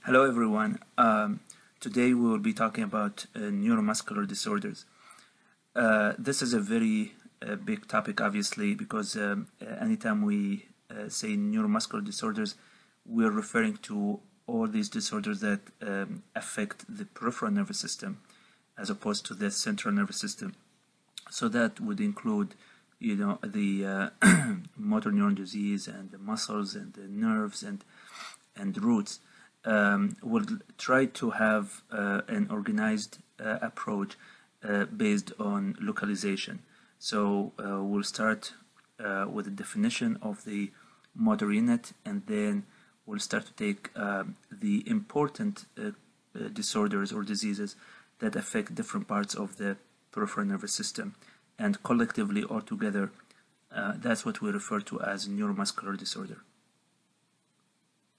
Hello everyone. Today we will be talking about neuromuscular disorders. This is a very big topic, obviously, because anytime we say neuromuscular disorders, we're referring to all these disorders that affect the peripheral nervous system as opposed to the central nervous system. So that would include, the motor neuron disease and the muscles and the nerves and roots. We'll try to have an organized approach based on localization. So we'll start with a definition of the motor unit, and then we'll start to take the important disorders or diseases that affect different parts of the peripheral nervous system, and collectively or together, that's what we refer to as neuromuscular disorder.